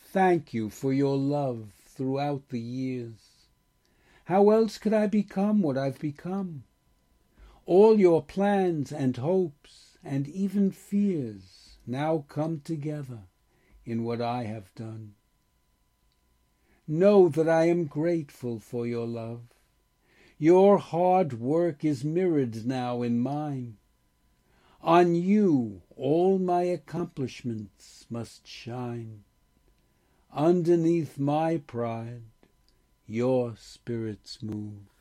Thank you for your love throughout the years. How else could I become what I've become? All your plans and hopes and even fears now come together in what I have done. Know that I am grateful for your love. Your hard work is mirrored now in mine. On you all my accomplishments must shine. Underneath my pride, your spirits move.